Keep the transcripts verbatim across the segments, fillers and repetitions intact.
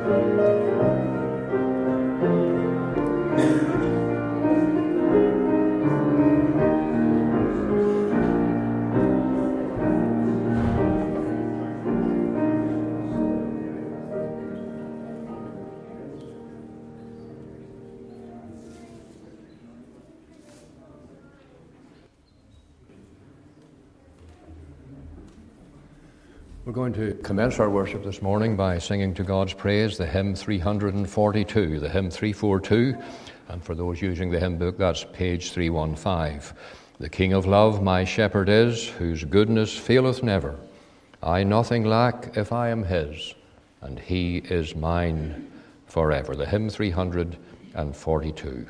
We're going to commence our worship this morning by singing to God's praise the hymn three forty-two, the hymn three forty-two, and for those using the hymn book, that's page three fifteen. The King of love my shepherd is, whose goodness faileth never. I nothing lack if I am his, and he is mine forever. The hymn three forty-two.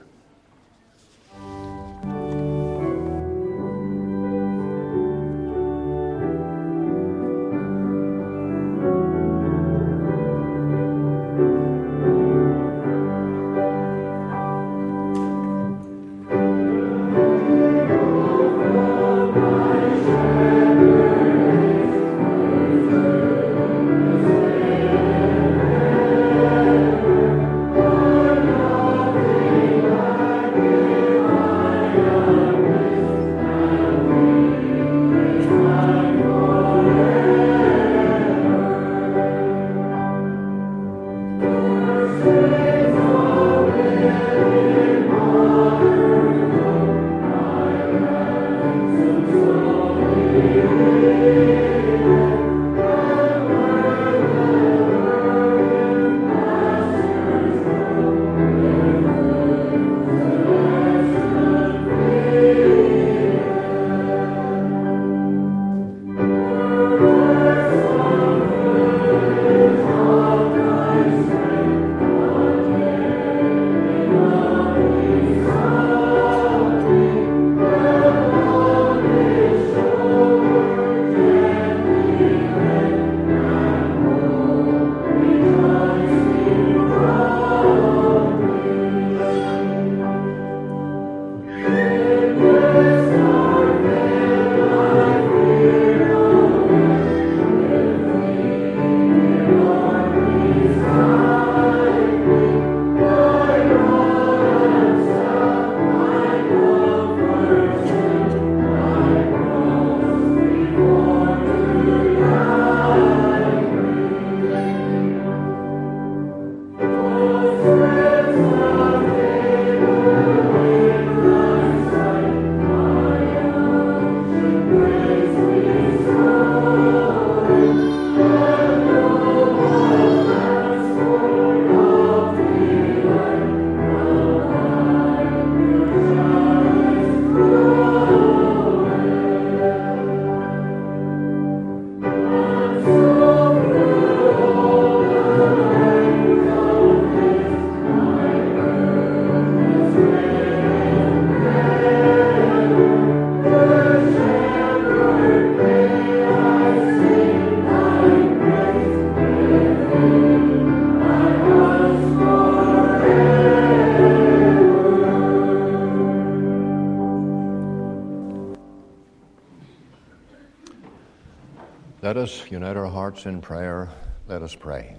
Let us unite our hearts in prayer. Let us pray.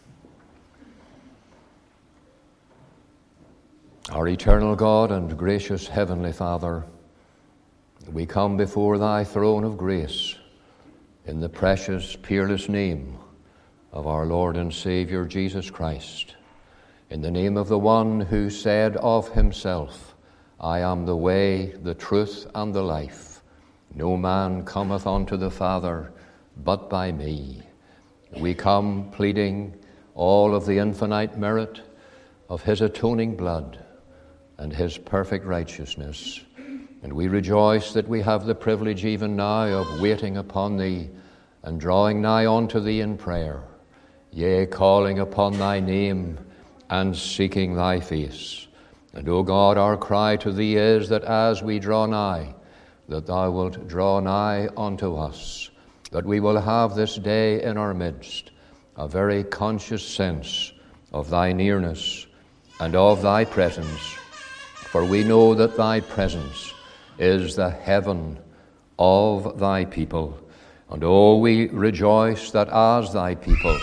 Our eternal God and gracious Heavenly Father, we come before thy throne of grace in the precious, peerless name of our Lord and Savior Jesus Christ, in the name of the one who said of himself, I am the way, the truth, and the life. No man cometh unto the Father but by me. We come pleading all of the infinite merit of his atoning blood and his perfect righteousness. And we rejoice that we have the privilege even now of waiting upon thee and drawing nigh unto thee in prayer, yea, calling upon thy name and seeking thy face. And, O God, our cry to thee is that as we draw nigh, that thou wilt draw nigh unto us, that we will have this day in our midst a very conscious sense of thy nearness and of thy presence. For we know that thy presence is the heaven of thy people. And oh, we rejoice that as thy people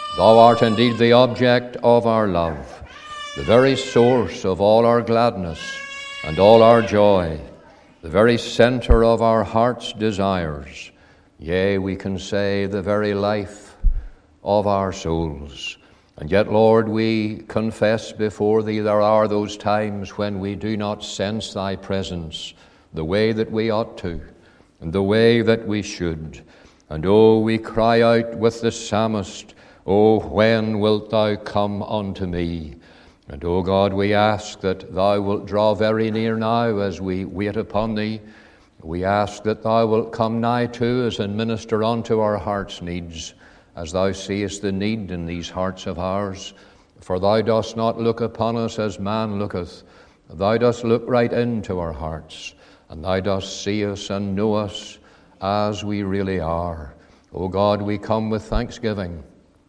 Thou art indeed the object of our love, the very source of all our gladness and all our joy, the very center of our heart's desires. Yea, we can say the very life of our souls. And yet, Lord, we confess before Thee there are those times when we do not sense Thy presence the way that we ought to, and the way that we should. And oh, we cry out with the psalmist, "Oh, when wilt Thou come unto me?" And oh God, we ask that Thou wilt draw very near now as we wait upon Thee. We ask that Thou wilt come nigh to us and minister unto our heart's needs, as Thou seest the need in these hearts of ours. For Thou dost not look upon us as man looketh. Thou dost look right into our hearts, and Thou dost see us and know us as we really are. O God, we come with thanksgiving.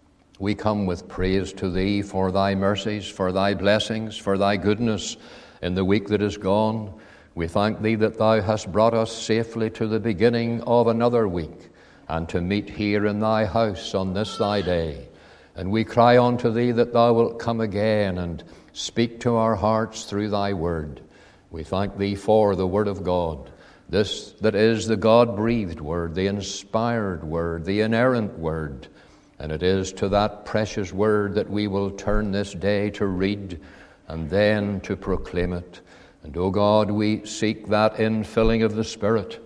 We come with praise to Thee for Thy mercies, for Thy blessings, for Thy goodness in the week that is gone. We thank Thee that Thou hast brought us safely to the beginning of another week, and to meet here in Thy house on this Thy day. And we cry unto Thee that Thou wilt come again and speak to our hearts through Thy word. We thank Thee for the Word of God, this that is the God-breathed Word, the inspired Word, the inerrant Word. And it is to that precious Word that we will turn this day to read and then to proclaim it. And, O God, we seek that infilling of the Spirit,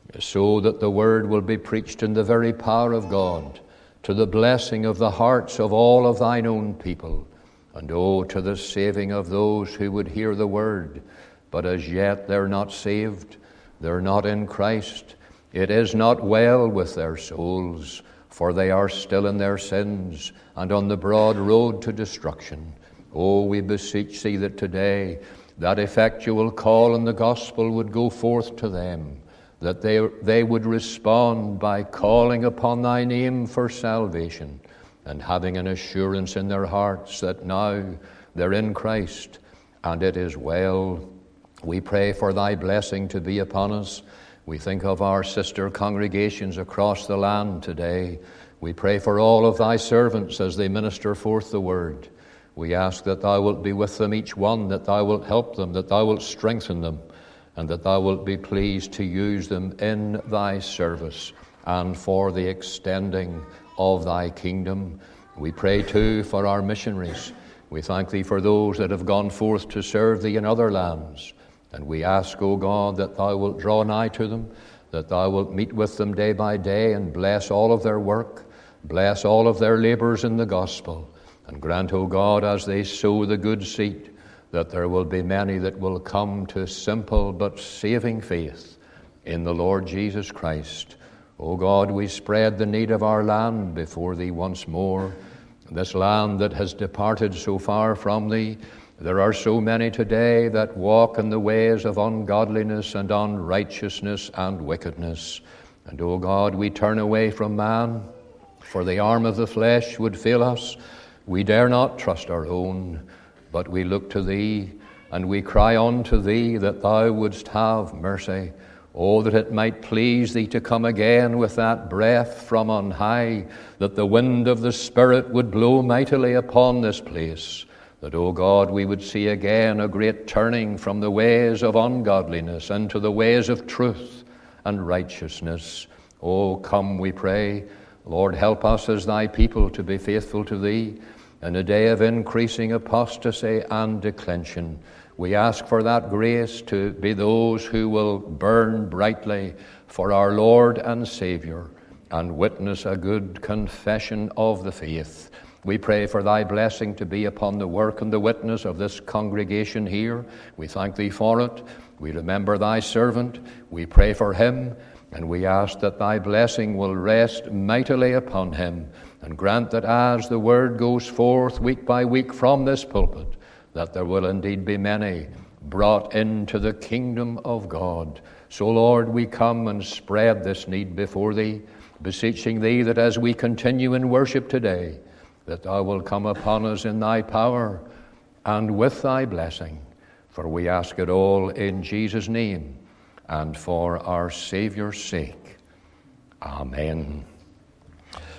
so that the Word will be preached in the very power of God, to the blessing of the hearts of all of Thine own people, and oh, to the saving of those who would hear the Word, but as yet they're not saved, they're not in Christ. It is not well with their souls, for they are still in their sins and on the broad road to destruction. Oh, we beseech Thee that today that effectual call in the gospel would go forth to them, that they, they would respond by calling upon Thy name for salvation and having an assurance in their hearts that now they're in Christ and it is well. We pray for Thy blessing to be upon us. We think of our sister congregations across the land today. We pray for all of Thy servants as they minister forth the word. We ask that Thou wilt be with them each one, that Thou wilt help them, that Thou wilt strengthen them, and that Thou wilt be pleased to use them in Thy service and for the extending of Thy kingdom. We pray too for our missionaries. We thank Thee for those that have gone forth to serve Thee in other lands. And we ask, O God, that Thou wilt draw nigh to them, that Thou wilt meet with them day by day and bless all of their work, bless all of their labors in the gospel, and grant, O God, as they sow the good seed, that there will be many that will come to simple but saving faith in the Lord Jesus Christ. O God, we spread the need of our land before Thee once more, this land that has departed so far from Thee. There are so many today that walk in the ways of ungodliness and unrighteousness and wickedness. And, O God, we turn away from man, for the arm of the flesh would fail us. We dare not trust our own, but we look to Thee, and we cry unto Thee that Thou wouldst have mercy. Oh, that it might please Thee to come again with that breath from on high, that the wind of the Spirit would blow mightily upon this place, that, O God, we would see again a great turning from the ways of ungodliness into the ways of truth and righteousness. Oh, come, we pray. Lord, help us as Thy people to be faithful to Thee in a day of increasing apostasy and declension. We ask for that grace to be those who will burn brightly for our Lord and Savior and witness a good confession of the faith. We pray for Thy blessing to be upon the work and the witness of this congregation here. We thank Thee for it. We remember Thy servant. We pray for him, and we ask that Thy blessing will rest mightily upon him, and grant that as the word goes forth week by week from this pulpit, that there will indeed be many brought into the kingdom of God. So, Lord, we come and spread this need before Thee, beseeching Thee that as we continue in worship today, that Thou wilt come upon us in Thy power and with Thy blessing. For we ask it all in Jesus' name and for our Savior's sake. Amen.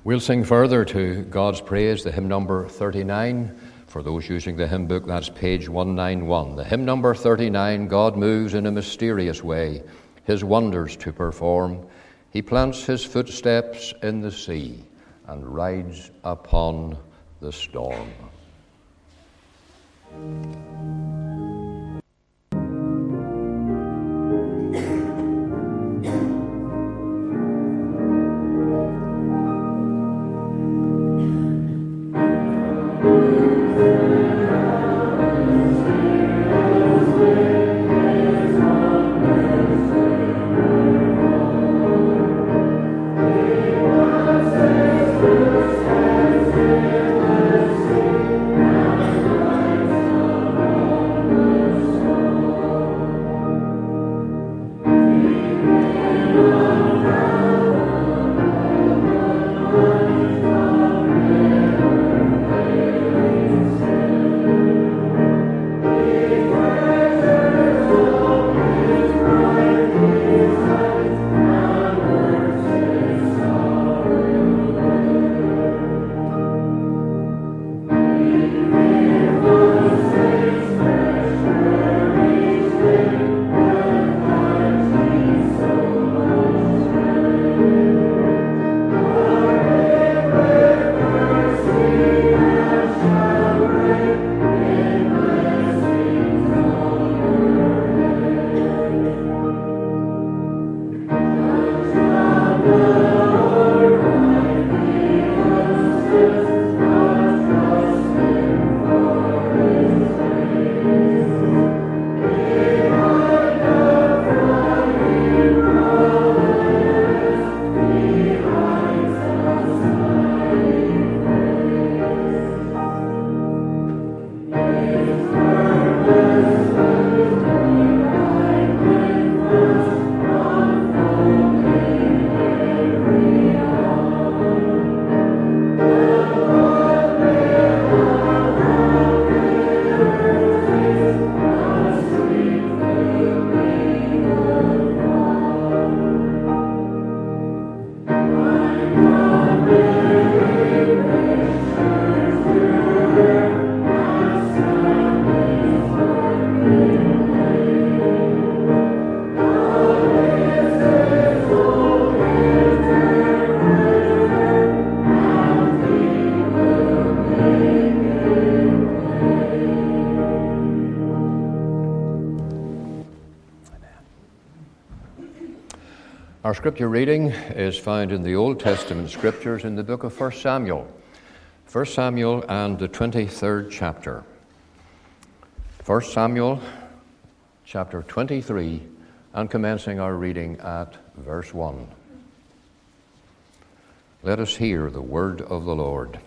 We'll sing further to God's praise, the hymn number thirty-nine. For those using the hymn book, that's page one ninety-one. The hymn number thirty-nine, God moves in a mysterious way, his wonders to perform. He plants his footsteps in the sea and rides upon the storm. Our scripture reading is found in the Old Testament scriptures in the book of First Samuel. First Samuel and the twenty-third chapter. First Samuel chapter twenty-three, and commencing our reading at verse one. Let us hear the word of the Lord.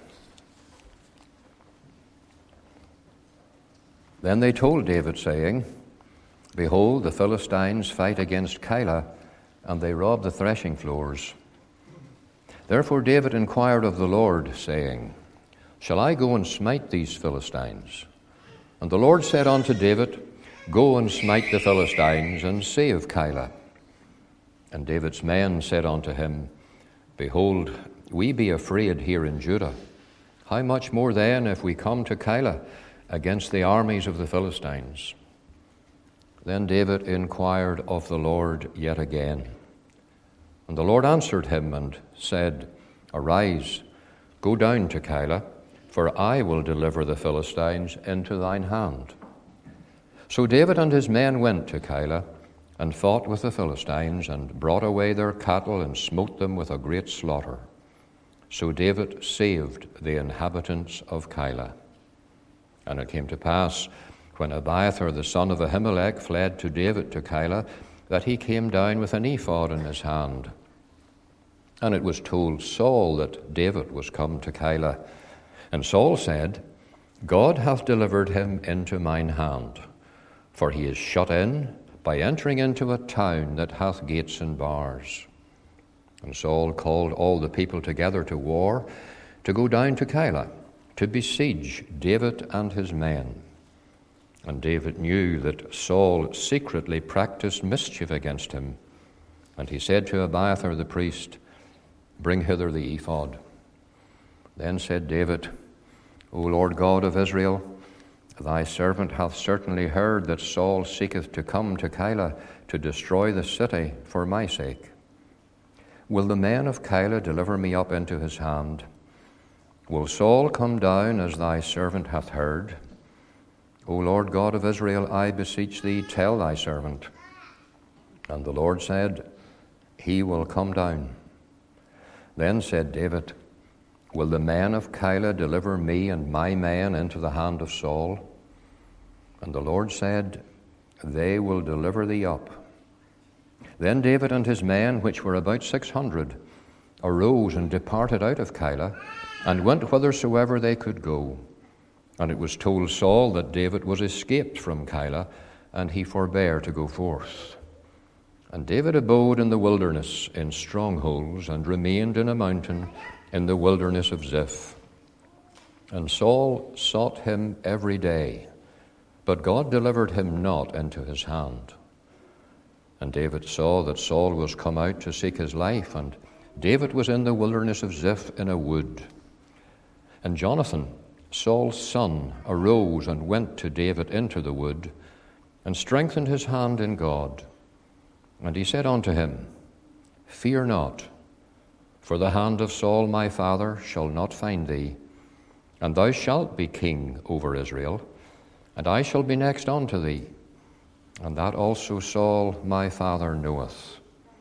Then they told David, saying, Behold, the Philistines fight against Keilah, and they rob the threshing floors. Therefore David inquired of the Lord, saying, Shall I go and smite these Philistines? And the Lord said unto David, Go and smite the Philistines, and save Keilah. And David's men said unto him, Behold, we be afraid here in Judah. How much more then if we come to Keilah against the armies of the Philistines? Then David inquired of the Lord yet again. And the Lord answered him and said, Arise, go down to Keilah, for I will deliver the Philistines into thine hand. So David and his men went to Keilah, and fought with the Philistines, and brought away their cattle, and smote them with a great slaughter. So David saved the inhabitants of Keilah. And it came to pass, when Abiathar the son of Ahimelech fled to David to Keilah, that he came down with an ephod in his hand. And it was told Saul that David was come to Keilah. And Saul said, God hath delivered him into mine hand, for he is shut in by entering into a town that hath gates and bars. And Saul called all the people together to war, to go down to Keilah, to besiege David and his men. And David knew that Saul secretly practiced mischief against him. And he said to Abiathar the priest, Bring hither the ephod. Then said David, O Lord God of Israel, thy servant hath certainly heard that Saul seeketh to come to Keilah to destroy the city for my sake. Will the men of Keilah deliver me up into his hand? Will Saul come down as thy servant hath heard? O Lord God of Israel, I beseech thee, tell thy servant. And the Lord said, He will come down. Then said David, Will the men of Keilah deliver me and my men into the hand of Saul? And the Lord said, They will deliver thee up. Then David and his men, which were about six hundred, arose and departed out of Keilah, and went whithersoever they could go. And it was told Saul that David was escaped from Keilah, and he forbare to go forth. And David abode in the wilderness in strongholds, and remained in a mountain in the wilderness of Ziph. And Saul sought him every day, but God delivered him not into his hand. And David saw that Saul was come out to seek his life, and David was in the wilderness of Ziph in a wood. And Jonathan, Saul's son, arose and went to David into the wood, and strengthened his hand in God. And he said unto him, Fear not, for the hand of Saul my father shall not find thee, and thou shalt be king over Israel, and I shall be next unto thee, and that also Saul my father knoweth.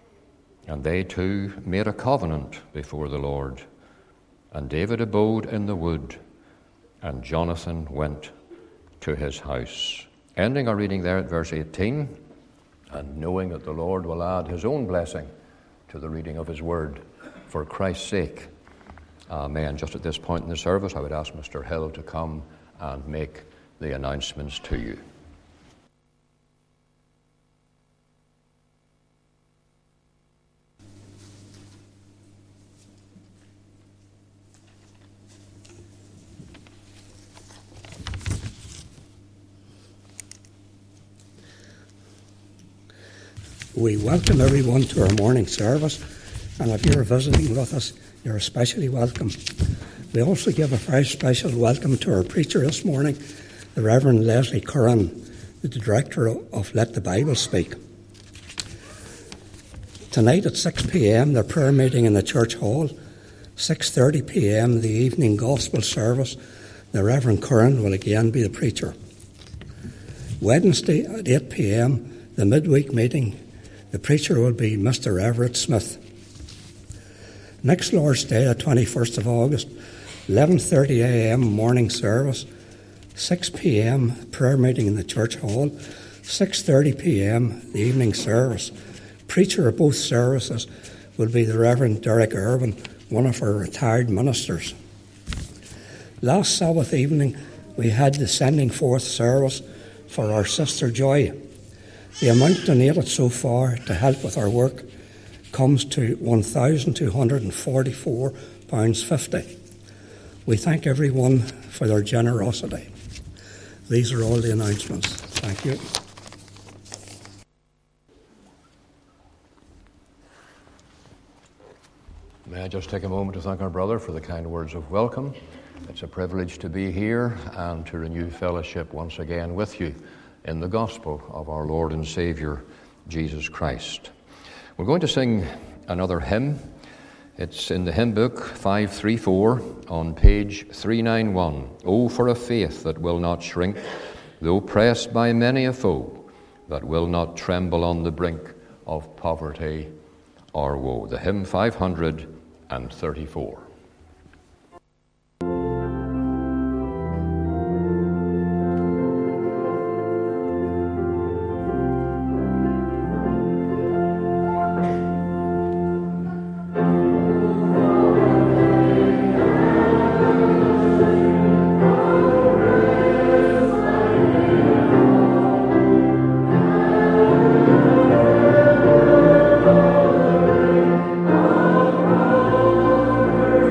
And they two made a covenant before the Lord. And David abode in the wood, and Jonathan went to his house. Ending our reading there at verse eighteen, and knowing that the Lord will add his own blessing to the reading of his word for Christ's sake. Amen. Just at this point in the service, I would ask Mister Hill to come and make the announcements to you. We welcome everyone to our morning service, and if you're visiting with us, you're especially welcome. We also give a very special welcome to our preacher this morning, the Reverend Leslie Curran, the director of Let the Bible Speak. Tonight at six p.m, the prayer meeting in the church hall. six thirty p.m, the evening gospel service. The Reverend Curran will again be the preacher. Wednesday at eight p.m, the midweek meeting. The preacher will be Mister Everett Smith. Next Lord's Day, the twenty-first of August, eleven thirty a.m. morning service, six p.m. prayer meeting in the church hall, six thirty p.m. the evening service. Preacher of both services will be the Reverend Derek Irwin, one of our retired ministers. Last Sabbath evening, we had the sending forth service for our sister Joy. The amount donated so far to help with our work comes to one thousand two hundred forty-four pounds fifty. We thank everyone for their generosity. These are all the announcements. Thank you. May I just take a moment to thank our brother for the kind words of welcome. It's a privilege to be here and to renew fellowship once again with you in the gospel of our Lord and Savior, Jesus Christ. We're going to sing another hymn. It's in the hymn book five thirty-four on page three ninety-one. Oh, for a faith that will not shrink, though pressed by many a foe, that will not tremble on the brink of poverty or woe. The hymn five thirty-four. Amen.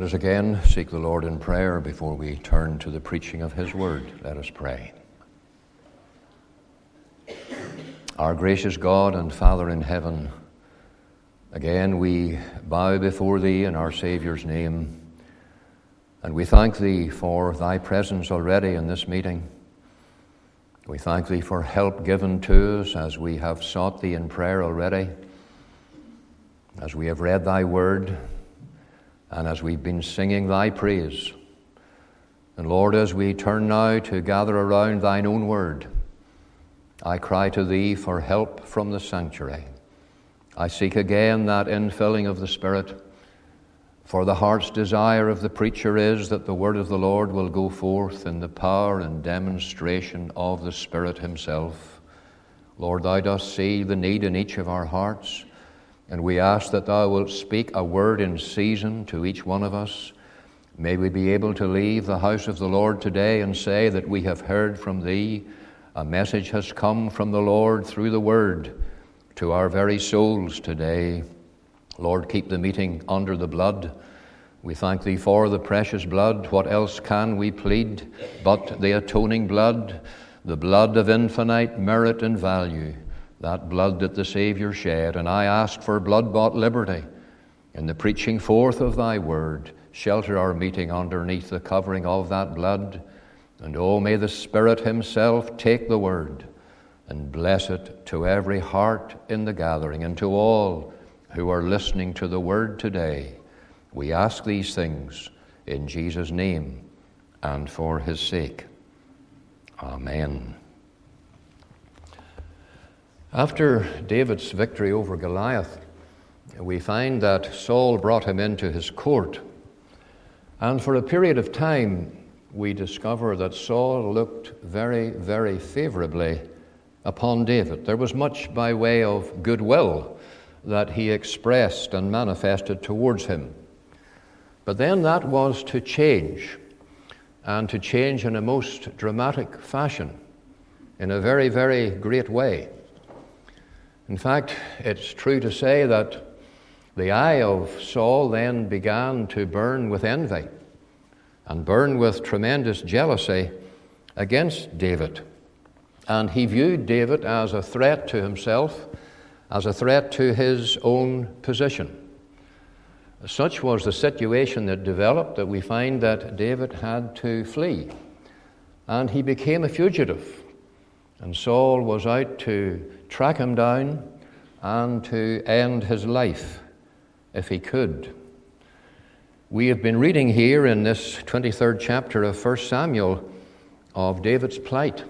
us again seek the Lord in prayer before we turn to the preaching of His Word. Let us pray. Our gracious God and Father in heaven, again we bow before Thee in our Saviour's name, and we thank Thee for Thy presence already in this meeting. We thank Thee for help given to us as we have sought Thee in prayer already, as we have read Thy Word, and as we've been singing Thy praise. And Lord, as we turn now to gather around Thine own Word, I cry to Thee for help from the sanctuary. I seek again that infilling of the Spirit, for the heart's desire of the preacher is that the Word of the Lord will go forth in the power and demonstration of the Spirit Himself. Lord, Thou dost see the need in each of our hearts, and we ask that Thou wilt speak a word in season to each one of us. May we be able to leave the house of the Lord today and say that we have heard from Thee. A message has come from the Lord through the Word to our very souls today. Lord, keep the meeting under the blood. We thank Thee for the precious blood. What else can we plead but the atoning blood, the blood of infinite merit and value, that blood that the Savior shed. And I ask for blood-bought liberty in the preaching forth of Thy Word. Shelter our meeting underneath the covering of that blood. And oh, may the Spirit Himself take the Word and bless it to every heart in the gathering and to all who are listening to the Word today. We ask these things in Jesus' name and for His sake. Amen. After David's victory over Goliath, we find that Saul brought him into his court. And for a period of time, we discover that Saul looked very, very favorably upon David. There was much by way of goodwill that he expressed and manifested towards him. But then that was to change, and to change in a most dramatic fashion, in a very, very great way. In fact, it's true to say that the eye of Saul then began to burn with envy and burn with tremendous jealousy against David. And he viewed David as a threat to himself, as a threat to his own position. Such was the situation that developed that we find that David had to flee, and he became a fugitive. And Saul was out to track him down and to end his life if he could. We have been reading here in this twenty-third chapter of First Samuel of David's plight,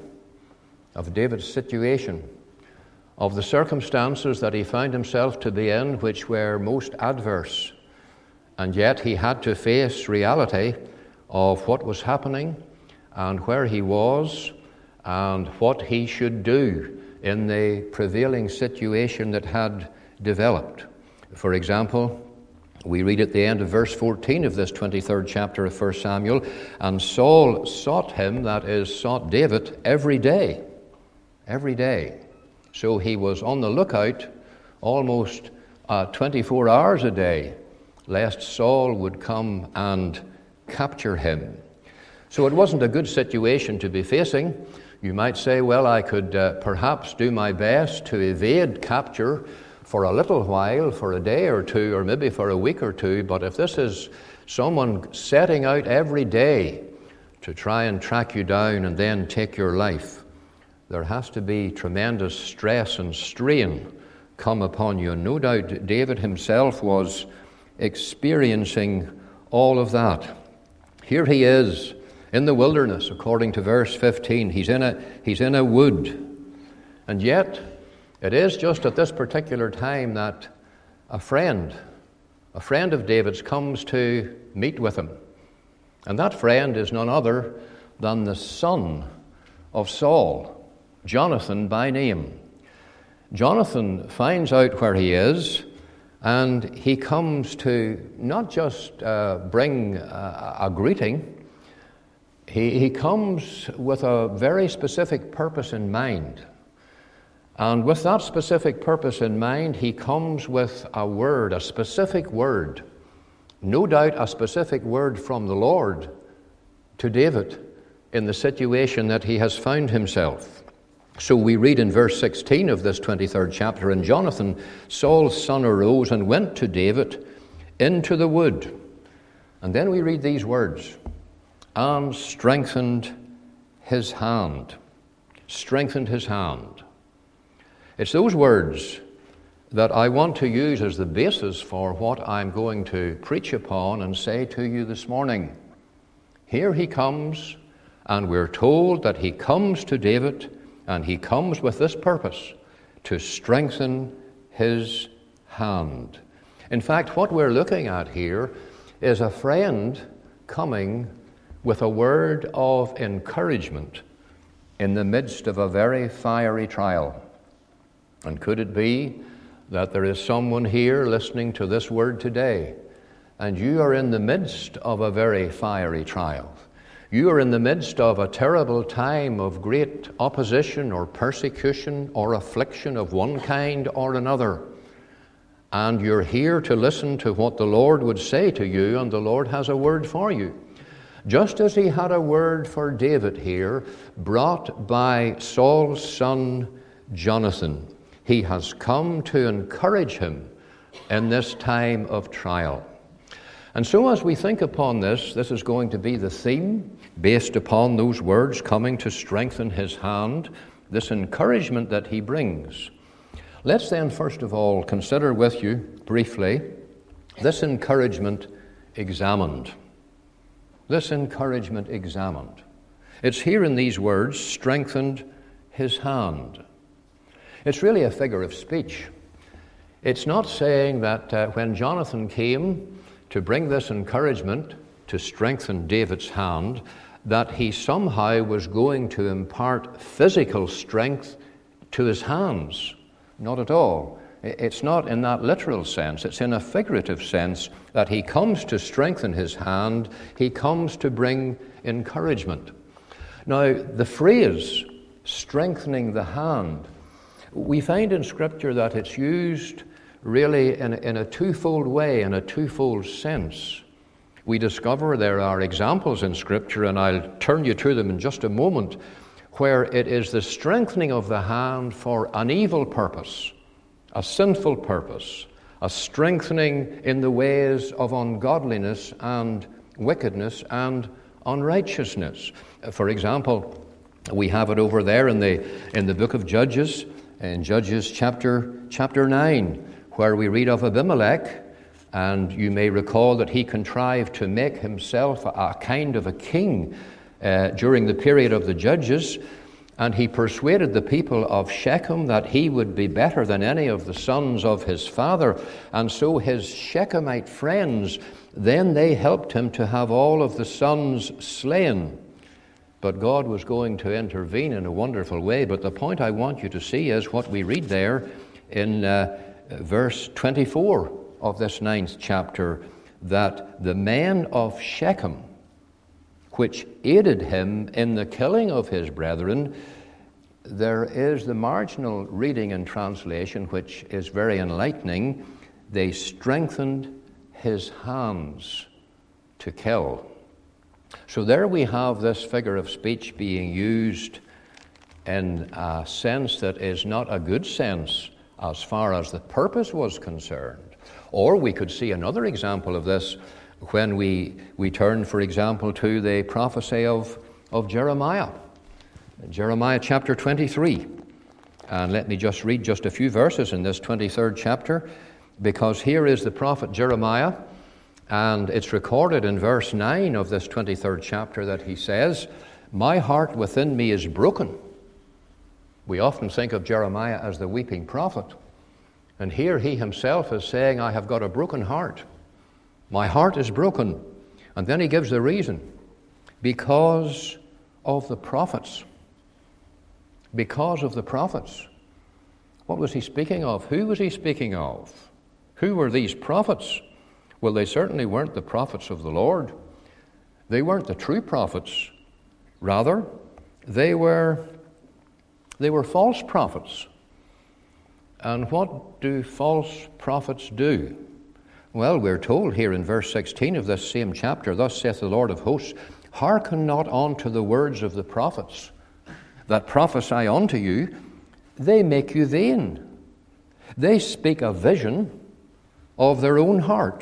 of David's situation, of the circumstances that he found himself to be in, which were most adverse. And yet he had to face reality of what was happening and where he was and what he should do in the prevailing situation that had developed. For example, we read at the end of verse fourteen of this twenty-third chapter of First Samuel, and Saul sought him, that is, sought David, every day. Every day. So he was on the lookout almost uh, twenty-four hours a day, lest Saul would come and capture him. So it wasn't a good situation to be facing. You might say, well, I could uh, perhaps do my best to evade capture for a little while, for a day or two, or maybe for a week or two, but if this is someone setting out every day to try and track you down and then take your life, there has to be tremendous stress and strain come upon you. And no doubt David himself was experiencing all of that. Here he is in the wilderness, according to verse fifteen. He's in a, he's in a wood. And yet, it is just at this particular time that a friend, a friend of David's comes to meet with him. And that friend is none other than the son of Saul, Jonathan by name. Jonathan finds out where he is, and he comes to not just uh, bring a, a greeting. He, he comes with a very specific purpose in mind. And with that specific purpose in mind, he comes with a word, a specific word No doubt a specific word from the Lord to David in the situation that he has found himself. So we read in verse sixteen of this twenty-third chapter, "And Jonathan, Saul's son, arose and went to David into the wood." And then we read these words, "and strengthened his hand." Strengthened his hand. It's those words that I want to use as the basis for what I'm going to preach upon and say to you this morning. Here he comes, and we're told that he comes to David, and he comes with this purpose, to strengthen his hand. In fact, what we're looking at here is a friend coming with a word of encouragement in the midst of a very fiery trial. And could it be that there is someone here listening to this word today, and you are in the midst of a very fiery trial? You are in the midst of a terrible time of great opposition or persecution or affliction of one kind or another. And you're here to listen to what the Lord would say to you, and the Lord has a word for you. Just as he had a word for David here, brought by Saul's son Jonathan, he has come to encourage him in this time of trial. And so as we think upon this, this is going to be the theme based upon those words coming to strengthen his hand, this encouragement that he brings. Let's then first of all consider with you briefly this encouragement examined. This encouragement examined. It's here in these words, strengthened his hand. It's really a figure of speech. It's not saying that uh, when Jonathan came to bring this encouragement to strengthen David's hand, that he somehow was going to impart physical strength to his hands. Not at all. It's not in that literal sense. It's in a figurative sense that he comes to strengthen his hand. He comes to bring encouragement. Now, the phrase, strengthening the hand, we find in Scripture that it's used really in, in a twofold way, in a twofold sense. We discover there are examples in Scripture, and I'll turn you to them in just a moment, where it is the strengthening of the hand for an evil purpose, a sinful purpose, a strengthening in the ways of ungodliness and wickedness and unrighteousness. For example, we have it over there in the in the book of Judges, in Judges chapter chapter nine, where we read of Abimelech, and you may recall that he contrived to make himself a, a kind of a king uh, during the period of the Judges. And he persuaded the people of Shechem that he would be better than any of the sons of his father. And so his Shechemite friends, then they helped him to have all of the sons slain. But God was going to intervene in a wonderful way. But the point I want you to see is what we read there in uh, verse twenty-four of this ninth chapter, that the men of Shechem, which aided him in the killing of his brethren. There is the marginal reading and translation, which is very enlightening. They strengthened his hands to kill. So there we have this figure of speech being used in a sense that is not a good sense as far as the purpose was concerned. Or we could see another example of this when we, we turn, for example, to the prophecy of, of Jeremiah. Jeremiah chapter twenty-three. And let me just read just a few verses in this twenty-third chapter, because here is the prophet Jeremiah, and it's recorded in verse nine of this twenty-third chapter that he says, "My heart within me is broken." We often think of Jeremiah as the weeping prophet. And here he himself is saying, I have got a broken heart. My heart is broken. And then he gives the reason. Because of the prophets. Because of the prophets. What was he speaking of? Who was he speaking of? Who were these prophets? Well, they certainly weren't the prophets of the Lord. They weren't the true prophets. Rather, they were, they were false prophets. And what do false prophets do? Well, we're told here in verse sixteen of this same chapter, thus saith the Lord of hosts, hearken not unto the words of the prophets that prophesy unto you, they make you vain. They speak a vision of their own heart,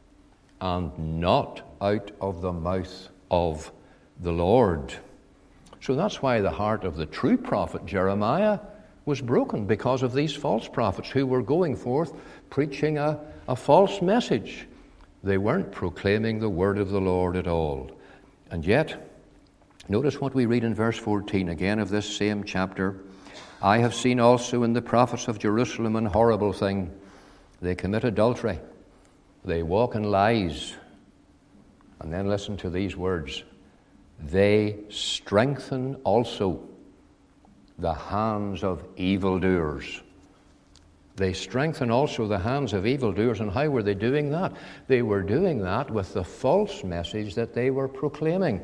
and not out of the mouth of the Lord. So that's why the heart of the true prophet Jeremiah was broken, because of these false prophets who were going forth preaching a, a false message. They weren't proclaiming the word of the Lord at all. And yet, notice what we read in verse fourteen again of this same chapter. I have seen also in the prophets of Jerusalem an horrible thing. They commit adultery. They walk in lies. And then listen to these words. They strengthen also the hands of evildoers. They strengthen also the hands of evildoers. And how were they doing that? They were doing that with the false message that they were proclaiming.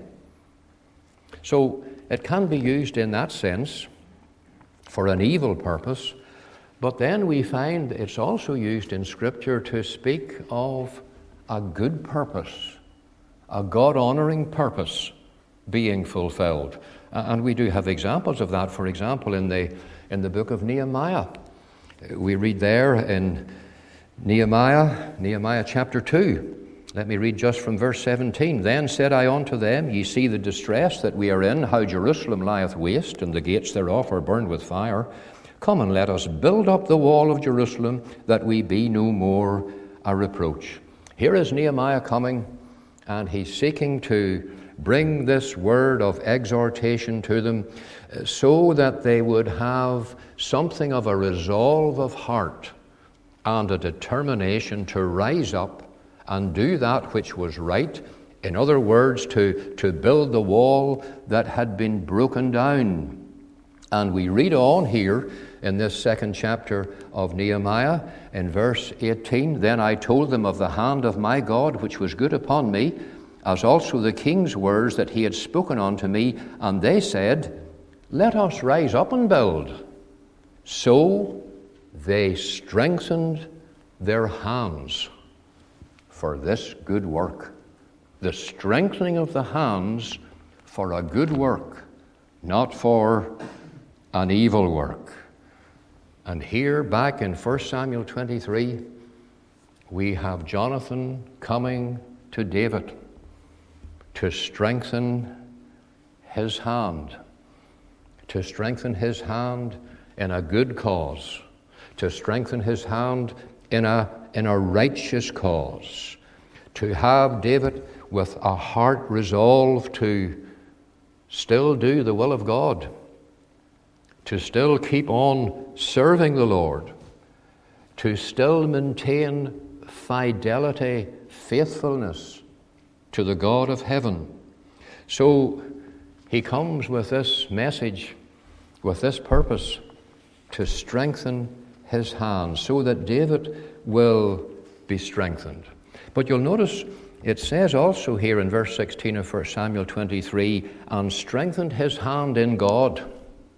So it can be used in that sense for an evil purpose, but then we find it's also used in Scripture to speak of a good purpose, a God-honoring purpose being fulfilled. And we do have examples of that. For example, in the in the book of Nehemiah, we read there in Nehemiah, Nehemiah chapter two. Let me read just from verse seventeen. Then said I unto them, ye see the distress that we are in, how Jerusalem lieth waste, and the gates thereof are burned with fire. Come and let us build up the wall of Jerusalem, that we be no more a reproach. Here is Nehemiah coming, and he's seeking to bring this word of exhortation to them so that they would have something of a resolve of heart and a determination to rise up and do that which was right. In other words, to, to build the wall that had been broken down. And we read on here in this second chapter of Nehemiah in verse eighteen, Then I told them of the hand of my God which was good upon me, as also the king's words that he had spoken unto me. And they said, Let us rise up and build. So they strengthened their hands for this good work. The strengthening of the hands for a good work, not for an evil work. And here, back in First Samuel twenty-three, we have Jonathan coming to David to strengthen his hand, to strengthen his hand in a good cause, to strengthen his hand in a, in a righteous cause, to have David with a heart resolved to still do the will of God, to still keep on serving the Lord, to still maintain fidelity, faithfulness to the God of heaven. So he comes with this message, with this purpose, to strengthen his hands so that David will be strengthened. But you'll notice it says also here in verse sixteen of First Samuel twenty-three, and strengthened his hand in God.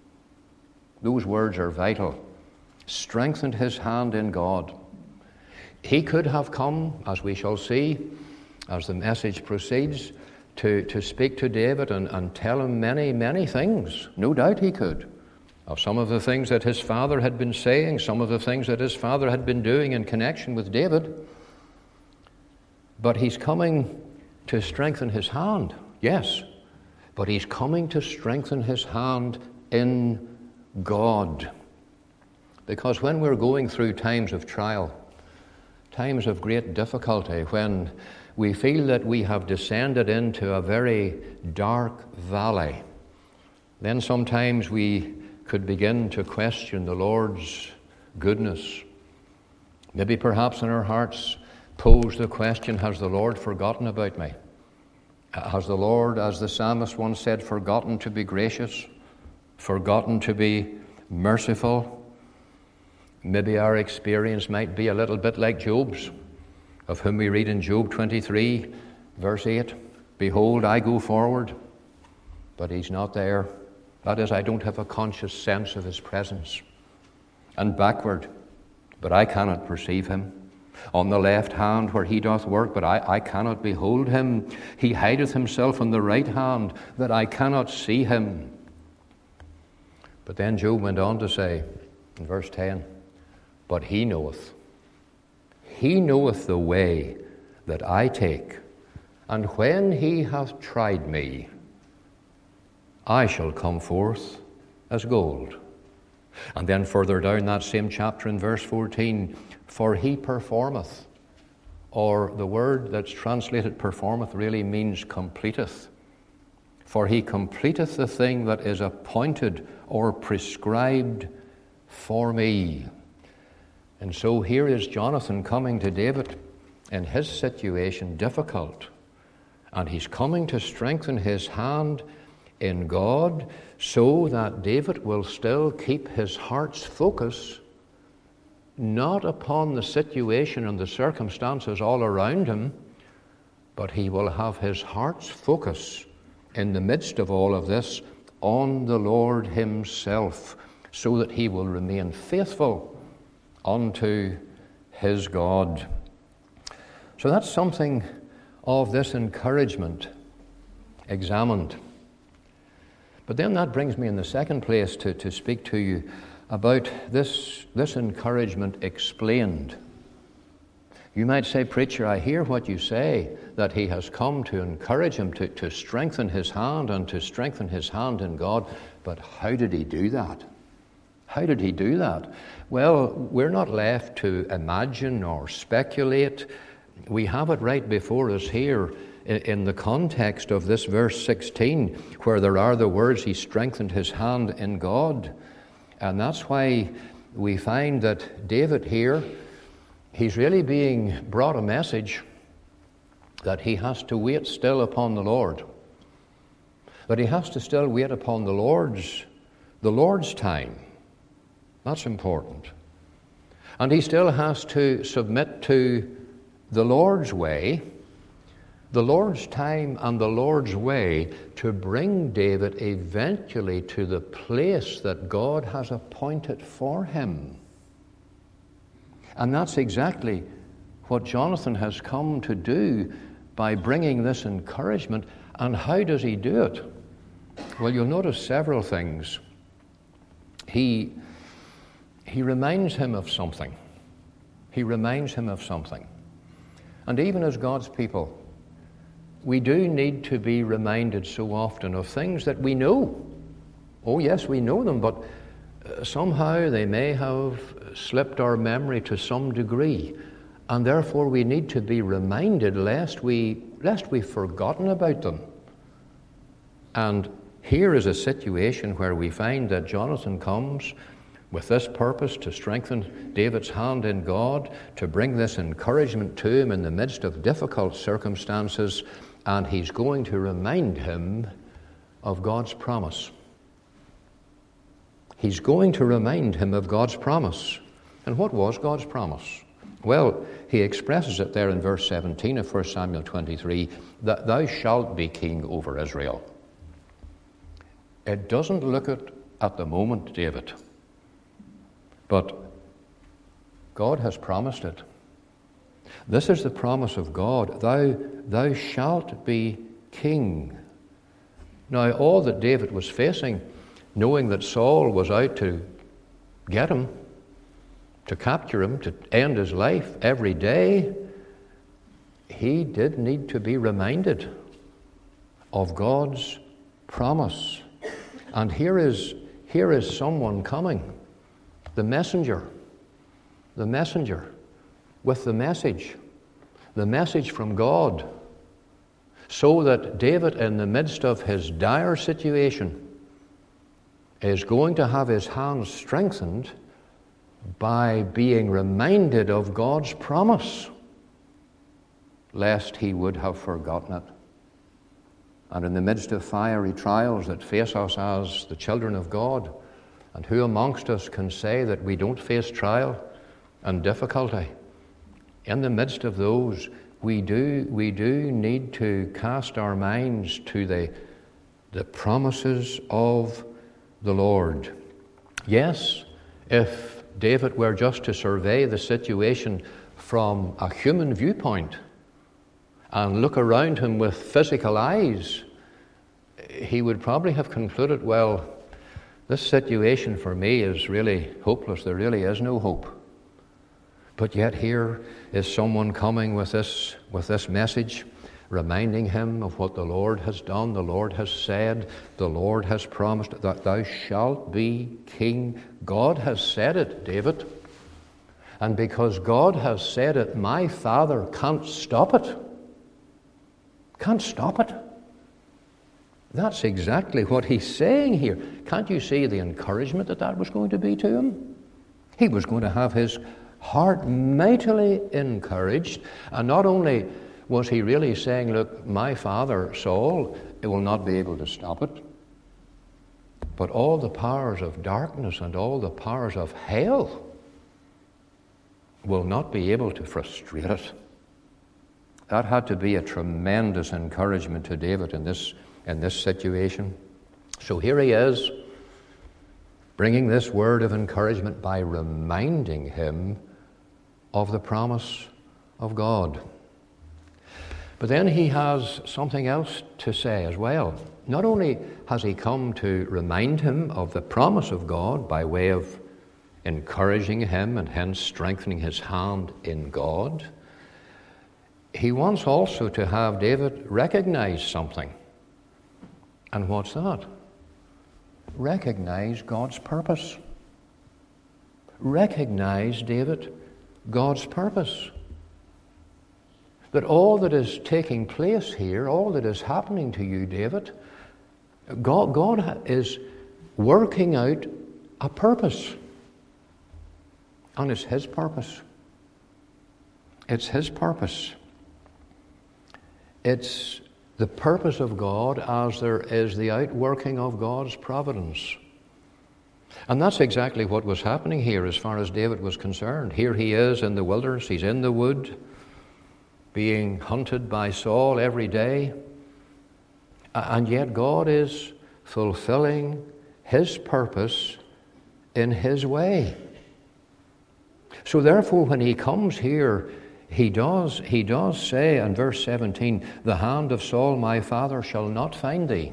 Those words are vital. Strengthened his hand in God. He could have come, as we shall see, as the message proceeds, to, to speak to David and, and tell him many, many things. No doubt he could. Of some of the things that his father had been saying, some of the things that his father had been doing in connection with David. But he's coming to strengthen his hand, yes. But he's coming to strengthen his hand in God. Because when we're going through times of trial, times of great difficulty, when we feel that we have descended into a very dark valley, then sometimes we could begin to question the Lord's goodness. Maybe perhaps in our hearts pose the question, has the Lord forgotten about me? Has the Lord, as the psalmist once said, forgotten to be gracious? Forgotten to be merciful? Maybe our experience might be a little bit like Job's, of whom we read in Job twenty-three, verse eight, Behold, I go forward, but he's not there. That is, I don't have a conscious sense of his presence. And backward, but I cannot perceive him. On the left hand where he doth work, but I, I cannot behold him. He hideth himself on the right hand, that I cannot see him. But then Job went on to say, in verse ten, but he knoweth. He knoweth the way that I take, and when he hath tried me, I shall come forth as gold. And then further down that same chapter in verse fourteen, for he performeth, or the word that's translated performeth really means completeth. For he completeth the thing that is appointed or prescribed for me. And so here is Jonathan coming to David in his situation, difficult. And he's coming to strengthen his hand in God so that David will still keep his heart's focus not upon the situation and the circumstances all around him, but he will have his heart's focus in the midst of all of this on the Lord himself, so that he will remain faithful unto his God. So that's something of this encouragement examined. But then that brings me in the second place to, to speak to you about this, this encouragement explained. You might say, preacher, I hear what you say, that he has come to encourage him, to, to strengthen his hand and to strengthen his hand in God. But how did he do that? How did he do that? Well, we're not left to imagine or speculate. We have it right before us here in the context of this verse sixteen, where there are the words, he strengthened his hand in God. And that's why we find that David here, he's really being brought a message that he has to wait still upon the Lord. That he has to still wait upon the Lord's, the Lord's time. That's important. And he still has to submit to the Lord's way, the Lord's time and the Lord's way to bring David eventually to the place that God has appointed for him. And that's exactly what Jonathan has come to do by bringing this encouragement. And how does he do it? Well, you'll notice several things. He, he reminds him of something. He reminds him of something. And even as God's people, we do need to be reminded so often of things that we know. Oh yes, we know them, but somehow they may have slipped our memory to some degree. And therefore we need to be reminded lest, we, lest we've forgotten about them. And here is a situation where we find that Jonathan comes with this purpose to strengthen David's hand in God, to bring this encouragement to him in the midst of difficult circumstances, and he's going to remind him of God's promise. He's going to remind him of God's promise. And what was God's promise? Well, he expresses it there in verse seventeen of First Samuel twenty-three, that thou shalt be king over Israel. It doesn't look at at the moment, David, but God has promised it. This is the promise of God. Thou, thou shalt be king. Now, all that David was facing, knowing that Saul was out to get him, to capture him, to end his life every day, he did need to be reminded of God's promise. And here is, here is someone coming, the messenger, the messenger with the message, the message from God, so that David, in the midst of his dire situation, is going to have his hands strengthened by being reminded of God's promise, lest he would have forgotten it. And in the midst of fiery trials that face us as the children of God, and who amongst us can say that we don't face trial and difficulty? In the midst of those, we do we do need to cast our minds to the, the promises of the Lord. Yes, if David were just to survey the situation from a human viewpoint and look around him with physical eyes, he would probably have concluded, well, this situation for me is really hopeless. There really is no hope. But yet here is someone coming with this, with this message, reminding him of what the Lord has done, the Lord has said, the Lord has promised that thou shalt be king. God has said it, David. And because God has said it, my Father can't stop it. Can't stop it. That's exactly what he's saying here. Can't you see the encouragement that that was going to be to him? He was going to have his heart mightily encouraged. And not only was he really saying, look, my father, Saul, it will not be able to stop it, but all the powers of darkness and all the powers of hell will not be able to frustrate it. That had to be a tremendous encouragement to David in this, in this situation. So here he is, bringing this word of encouragement by reminding him of the promise of God. But then he has something else to say as well. Not only has he come to remind him of the promise of God by way of encouraging him and hence strengthening his hand in God, he wants also to have David recognize something. And what's that? Recognize God's purpose. Recognize, David, God's purpose. That all that is taking place here, all that is happening to you, David, God, God is working out a purpose. And it's His purpose. It's His purpose. It's the purpose of God as there is the outworking of God's providence. And that's exactly what was happening here as far as David was concerned. Here he is in the wilderness, he's in the wood, being hunted by Saul every day. And yet God is fulfilling His purpose in His way. So therefore, when he comes here, he does, he does say in verse seventeen, the hand of Saul my father shall not find thee.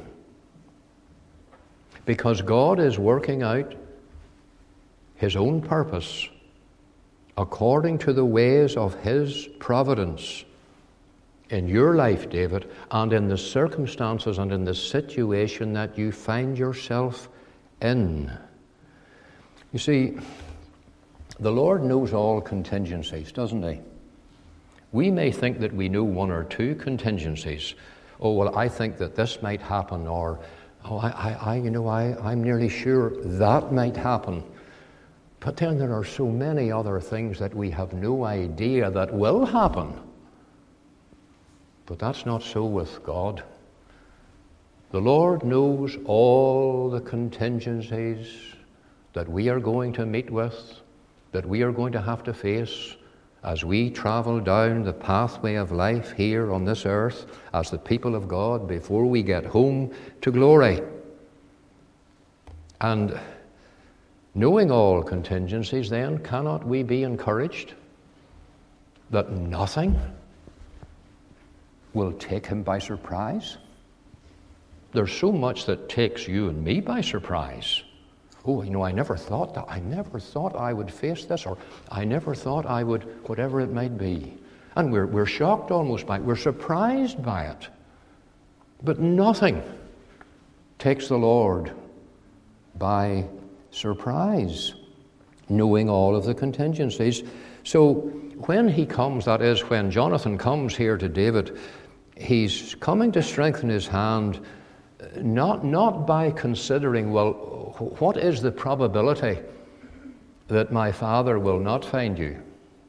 Because God is working out His own purpose according to the ways of His providence in your life, David, and in the circumstances and in the situation that you find yourself in. You see, the Lord knows all contingencies, doesn't He? We may think that we know one or two contingencies. Oh, well, I think that this might happen, or, oh, I, I, I you know, I, I'm nearly sure that might happen. But then there are so many other things that we have no idea that will happen. But that's not so with God. The Lord knows all the contingencies that we are going to meet with, that we are going to have to face as we travel down the pathway of life here on this earth as the people of God before we get home to glory. And knowing all contingencies, then, cannot we be encouraged that nothing will take Him by surprise? There's so much that takes you and me by surprise. Oh, you know, I never thought that. I never thought I would face this, or I never thought I would, whatever it might be. And we're, we're shocked almost by it. We're surprised by it. But nothing takes the Lord by surprise, knowing all of the contingencies. So when he comes, that is, when Jonathan comes here to David, he's coming to strengthen his hand, not, not by considering, well, what is the probability that my father will not find you?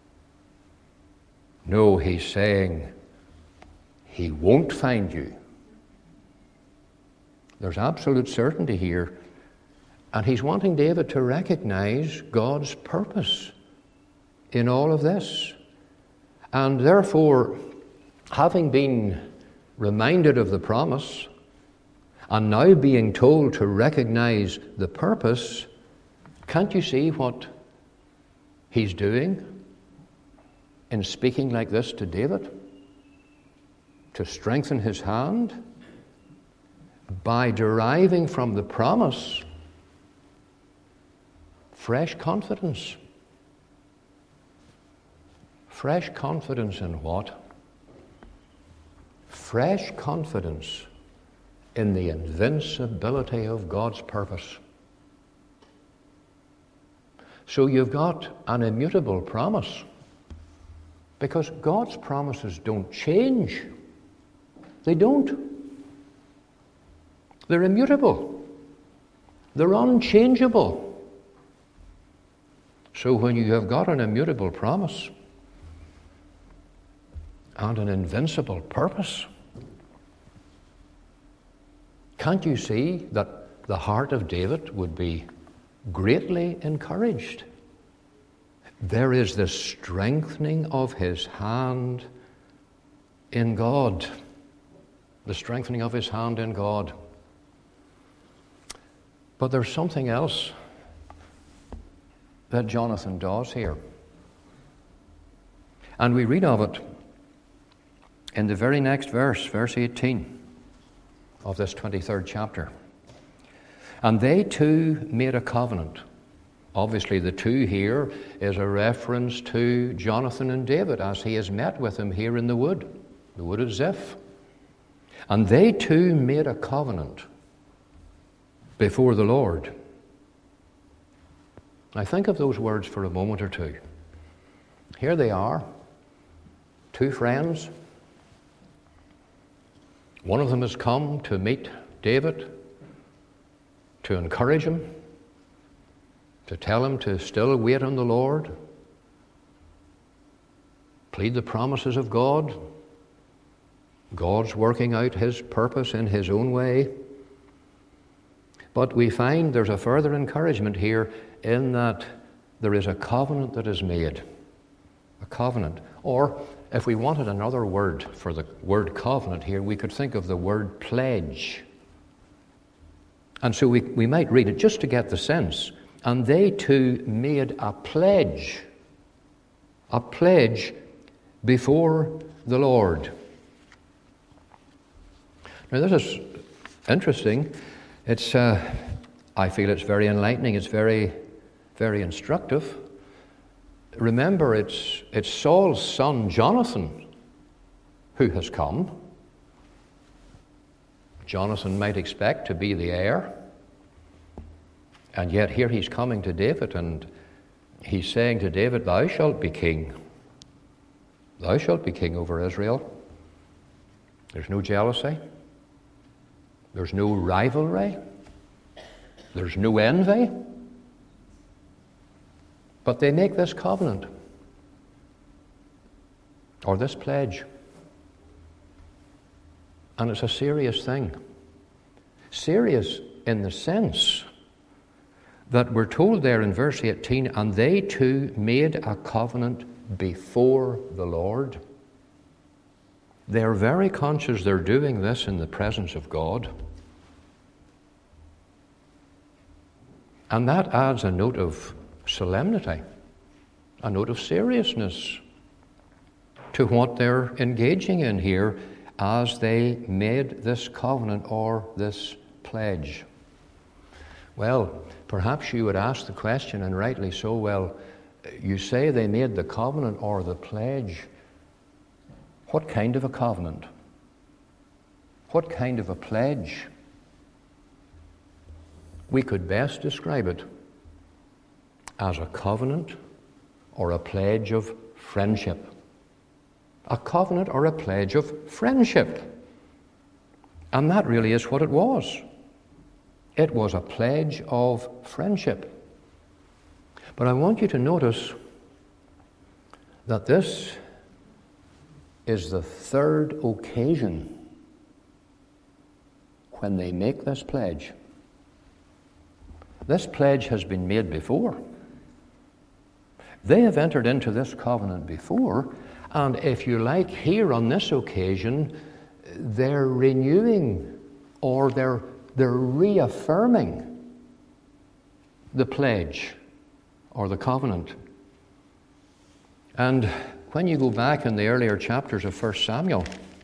No, he's saying he won't find you. There's absolute certainty here. And he's wanting David to recognize God's purpose in all of this. And therefore, having been reminded of the promise, and now being told to recognize the purpose, can't you see what he's doing? in speaking like this to David? To strengthen his hand by deriving from the promise fresh confidence. Fresh confidence in what? Fresh confidence in the invincibility of God's purpose. So you've got an immutable promise, because God's promises don't change. They don't. They're immutable. They're unchangeable. So when you have got an immutable promise and an invincible purpose, can't you see that the heart of David would be greatly encouraged? There is the strengthening of his hand in God. The strengthening of his hand in God. But there's something else that Jonathan does here. And we read of it in the very next verse, verse eighteen of this twenty-third chapter. And they too made a covenant. Obviously, the two here is a reference to Jonathan and David as he has met with him here in the wood, the wood of Ziph. And they too made a covenant before the Lord. Now think of those words for a moment or two. Here they are, two friends. One of them has come to meet David, to encourage him, to tell him to still wait on the Lord, plead the promises of God. God's working out his purpose in his own way. But we find there's a further encouragement here in that there is a covenant that is made. A covenant. Or, if we wanted another word for the word covenant here, we could think of the word pledge. And so we, we might read it just to get the sense. And they too made a pledge. A pledge before the Lord. Now this is interesting. It's, uh, I feel it's very enlightening. It's very, very instructive. Remember, it's, it's Saul's son Jonathan who has come. Jonathan might expect to be the heir. And yet here he's coming to David and he's saying to David, "Thou shalt be king. Thou shalt be king over Israel." There's no jealousy. There's no rivalry. There's no envy. But they make this covenant, or this pledge. And it's a serious thing. Serious in the sense that we're told there in verse eighteen, and they too made a covenant before the Lord. They're very conscious they're doing this in the presence of God. And that adds a note of solemnity, a note of seriousness to what they're engaging in here as they made this covenant or this pledge. Well, perhaps you would ask the question, and rightly so, well, you say they made the covenant or the pledge. What kind of a covenant? What kind of a pledge? We could best describe it as a covenant or a pledge of friendship. A covenant or a pledge of friendship. And that really is what it was. It was a pledge of friendship. But I want you to notice that this is the third occasion when they make this pledge. This pledge has been made before. They have entered into this covenant before, and if you like, here on this occasion, they're renewing or they're, they're reaffirming the pledge or the covenant. And when you go back in the earlier chapters of First Samuel,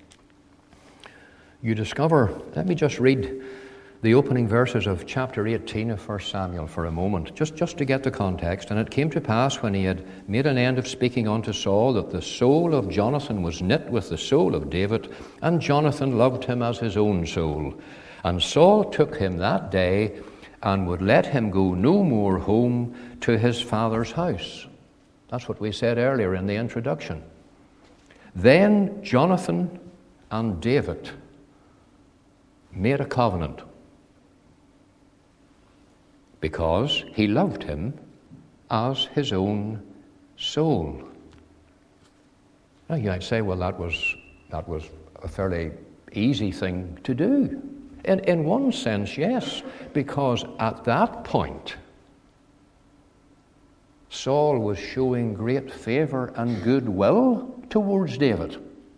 you discover, let me just read the opening verses of chapter eighteen of First Samuel for a moment, just, just to get the context. And it came to pass, when he had made an end of speaking unto Saul, that the soul of Jonathan was knit with the soul of David, and Jonathan loved him as his own soul. And Saul took him that day, and would let him go no more home to his father's house. That's what we said earlier in the introduction. Then Jonathan and David made a covenant, because he loved him as his own soul. Now you might say, well, that was that was a fairly easy thing to do. In, in one sense, yes, because at that point, Saul was showing great favor and goodwill towards David.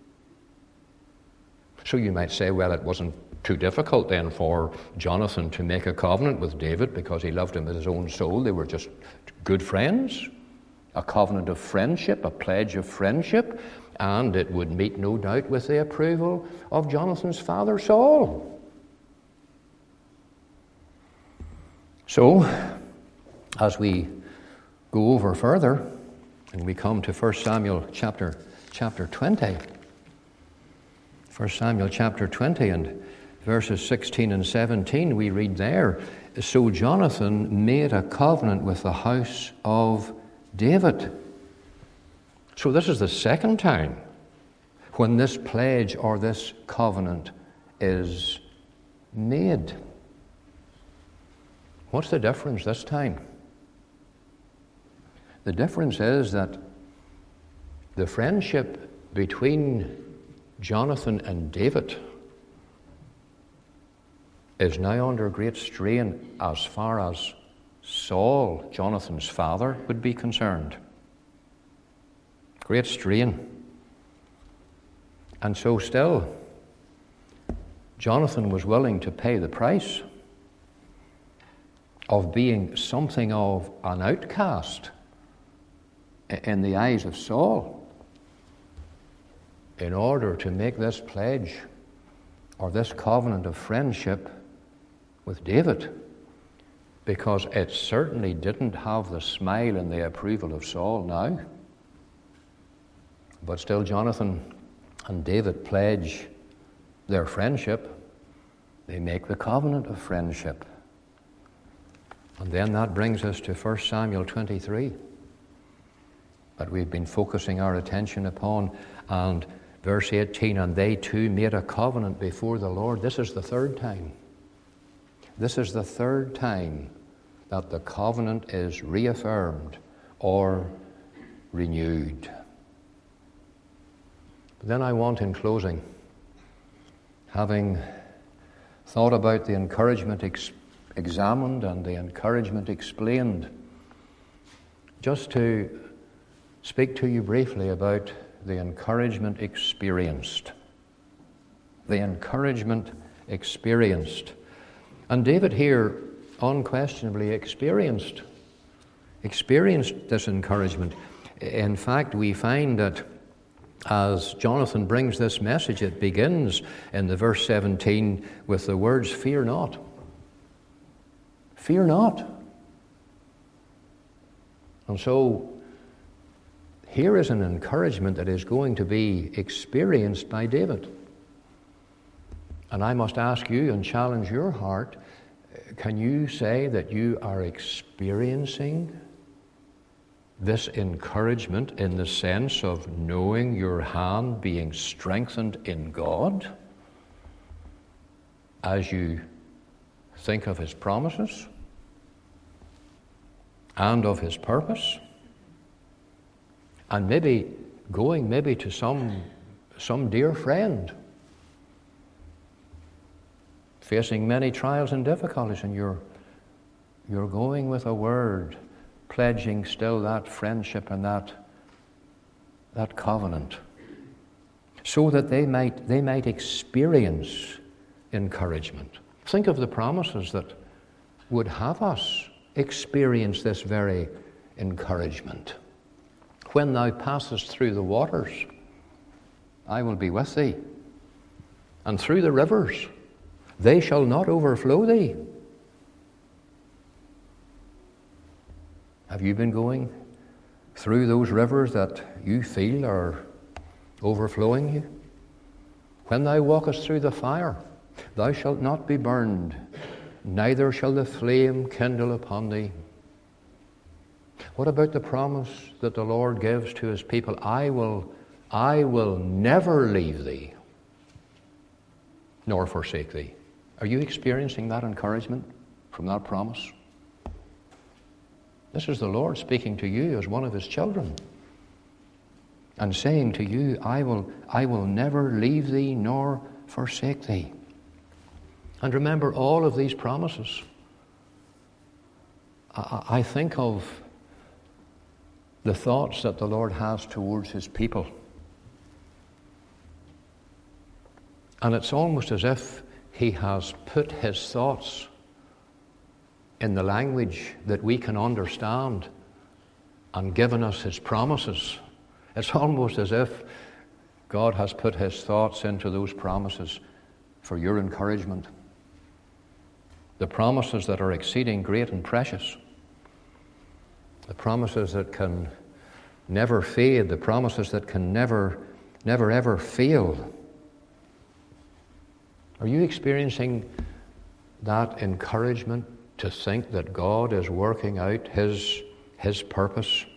So you might say, well, it wasn't too difficult then for Jonathan to make a covenant with David because he loved him as his own soul. They were just good friends, a covenant of friendship, a pledge of friendship, and it would meet, no doubt, with the approval of Jonathan's father, Saul. So, as we go over further, and we come to First Samuel chapter, chapter twenty, First Samuel chapter twenty, and verses sixteen and seventeen, we read there, so Jonathan made a covenant with the house of David. So this is the second time when this pledge or this covenant is made. What's the difference this time? The difference is that the friendship between Jonathan and David is now under great strain as far as Saul, Jonathan's father, would be concerned. Great strain. And so still, Jonathan was willing to pay the price of being something of an outcast in the eyes of Saul in order to make this pledge or this covenant of friendship with David, because it certainly didn't have the smile and the approval of Saul now. But still, Jonathan and David pledge their friendship. They make the covenant of friendship. And then that brings us to First Samuel twenty-three, that we've been focusing our attention upon. And verse eighteen, and they too made a covenant before the Lord. This is the third time. This is the third time that the covenant is reaffirmed or renewed. But then I want, in closing, having thought about the encouragement ex- examined and the encouragement explained, just to speak to you briefly about the encouragement experienced. The encouragement experienced. And David here unquestionably experienced, experienced this encouragement. In fact, we find that as Jonathan brings this message, it begins in the verse seventeen with the words, "Fear not." Fear not. And so, here is an encouragement that is going to be experienced by David. And I must ask you and challenge your heart, can you say that you are experiencing this encouragement in the sense of knowing your hand being strengthened in God as you think of His promises and of His purpose? And maybe going maybe to some some dear friend facing many trials and difficulties, and you're you're going with a word, pledging still that friendship and that that covenant, so that they might they might experience encouragement. Think of the promises that would have us experience this very encouragement. when thou passest through the waters, I will be with thee. And through the rivers, they shall not overflow thee. Have you been going through those rivers that you feel are overflowing you? When thou walkest through the fire, thou shalt not be burned, neither shall the flame kindle upon thee. What about the promise that the Lord gives to his people? I will, I will never leave thee, nor forsake thee. Are you experiencing that encouragement from that promise? This is the Lord speaking to you as one of his children and saying to you, I will, I will never leave thee nor forsake thee. And remember all of these promises. I, I think of the thoughts that the Lord has towards his people. And it's almost as if he has put his thoughts in the language that we can understand and given us his promises. It's almost as if God has put his thoughts into those promises for your encouragement. The promises that are exceeding great and precious. The promises that can never fade. The promises that can never, never ever fail. Are you experiencing that encouragement to think that God is working out his, his purpose?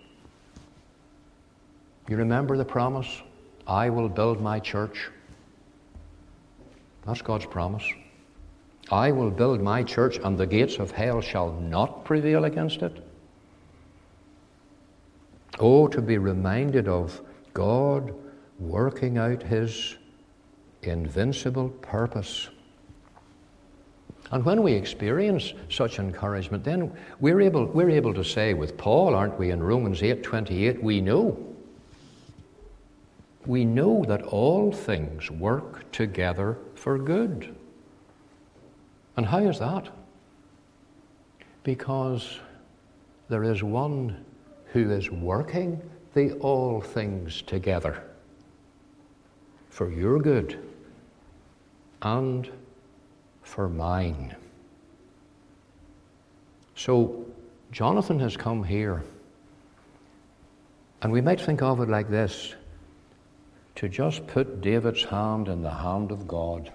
You remember the promise? I will build my church. That's God's promise. I will build my church, and the gates of hell shall not prevail against it. Oh, to be reminded of God working out his invincible purpose. And when we experience such encouragement, then we're able, we're able to say with Paul, aren't we, in Romans eight twenty-eight, we know. We know that all things work together for good. And how is that? Because there is one who is working the all things together for your good and for mine. So Jonathan has come here, and we might think of it like this, to just put David's hand in the hand of God.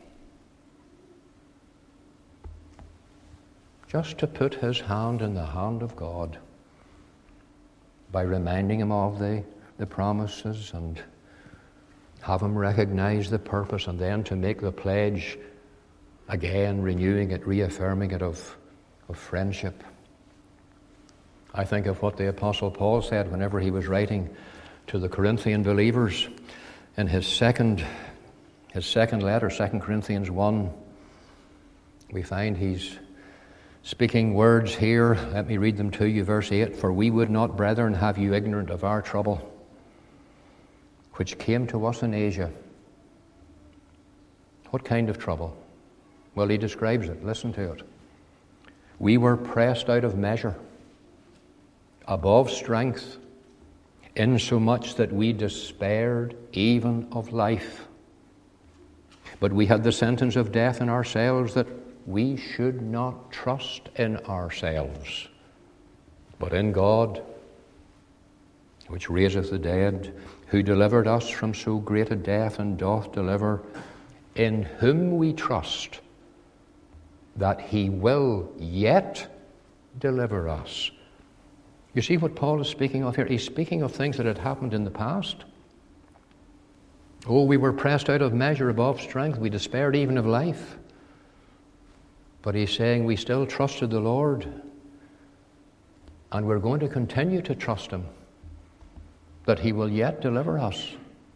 Just to put his hand in the hand of God by reminding him of the, the promises and have him recognize the purpose, and then to make the pledge again, renewing it, reaffirming it of, of friendship. I think of what the Apostle Paul said whenever he was writing to the Corinthian believers in his second, his second letter, Second Corinthians one. We find he's speaking words here. Let me read them to you, verse eight. For we would not, brethren, have you ignorant of our trouble, which came to us in Asia. What kind of trouble? Well, he describes it. Listen to it. We were pressed out of measure, above strength, insomuch that we despaired even of life. But we had the sentence of death in ourselves, that we should not trust in ourselves, but in God, which raiseth the dead, who delivered us from so great a death, and doth deliver, in whom we trust, that he will yet deliver us. You see what Paul is speaking of here? He's speaking of things that had happened in the past. Oh, we were pressed out of measure, above strength. We despaired even of life. But he's saying we still trusted the Lord, and we're going to continue to trust him, that he will yet deliver us.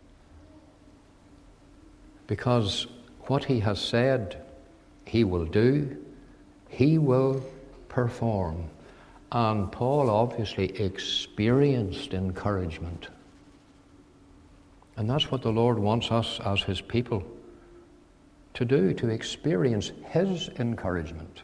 Because what he has said he will do, he will perform. And Paul obviously experienced encouragement. And that's what the Lord wants us as his people to do, to experience his encouragement.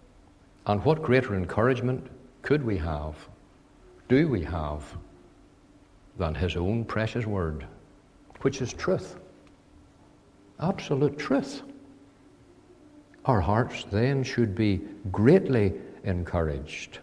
And what greater encouragement could we have, do we have, than his own precious word, which is truth, absolute truth. Our hearts then should be greatly encouraged.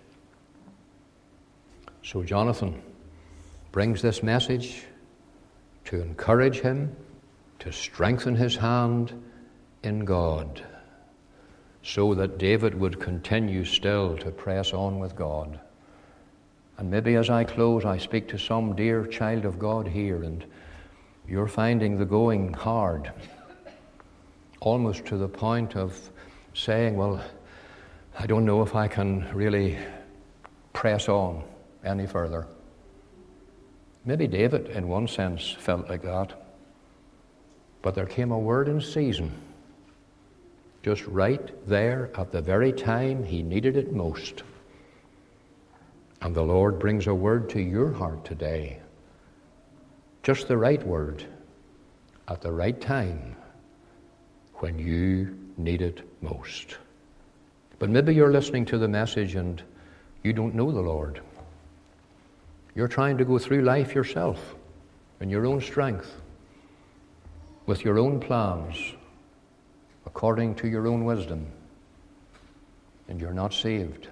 So Jonathan brings this message to encourage him, to strengthen his hand in God, so that David would continue still to press on with God. And maybe as I close, I speak to some dear child of God here, and you're finding the going hard, almost to the point of saying, well, I don't know if I can really press on any further. Maybe David, in one sense, felt like that. But there came a word in season, just right there at the very time he needed it most. And the Lord brings a word to your heart today, just the right word, at the right time, when you need it most. But maybe you're listening to the message and you don't know the Lord. You're trying to go through life yourself, in your own strength, with your own plans, according to your own wisdom, and you're not saved.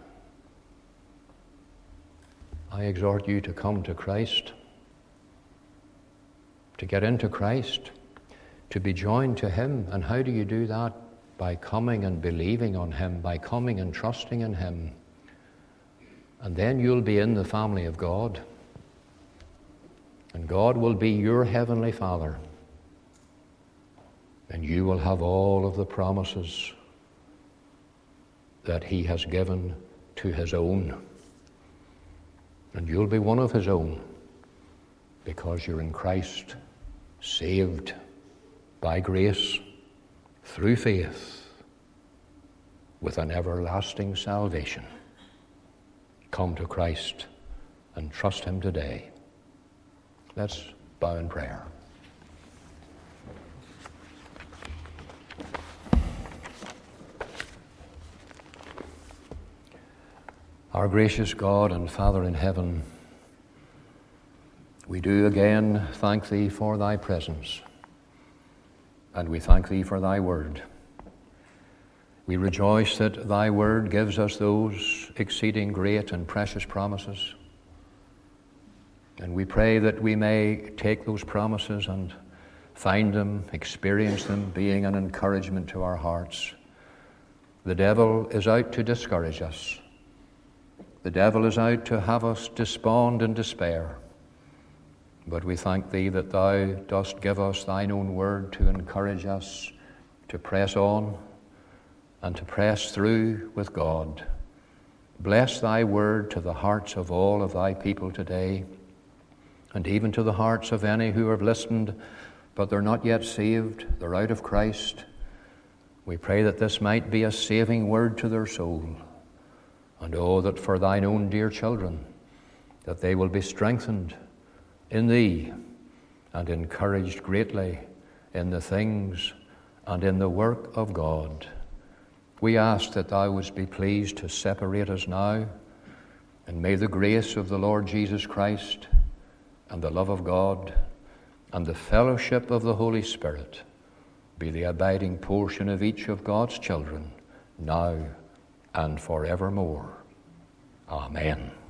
I exhort you to come to Christ, to get into Christ, to be joined to Him. And how do you do that? By coming and believing on Him, by coming and trusting in Him. And then you'll be in the family of God. And God will be your heavenly Father. And you will have all of the promises that He has given to His own. And you'll be one of His own because you're in Christ, saved by grace, through faith, with an everlasting salvation. Come to Christ and trust Him today. Let's bow in prayer. Our gracious God and Father in heaven, we do again thank Thee for Thy presence, and we thank Thee for Thy word. We rejoice that Thy word gives us those exceeding great and precious promises, and we pray that we may take those promises and find them, experience them, being an encouragement to our hearts. The devil is out to discourage us. The devil is out to have us despond and despair. But we thank Thee that Thou dost give us Thine own word to encourage us to press on and to press through with God. Bless Thy word to the hearts of all of Thy people today, and even to the hearts of any who have listened, but they're not yet saved, they're out of Christ. We pray that this might be a saving word to their soul. And oh, that for Thine own dear children, that they will be strengthened in Thee and encouraged greatly in the things and in the work of God. We ask that Thou wouldst be pleased to separate us now, and may the grace of the Lord Jesus Christ and the love of God and the fellowship of the Holy Spirit be the abiding portion of each of God's children now and forevermore. Amen.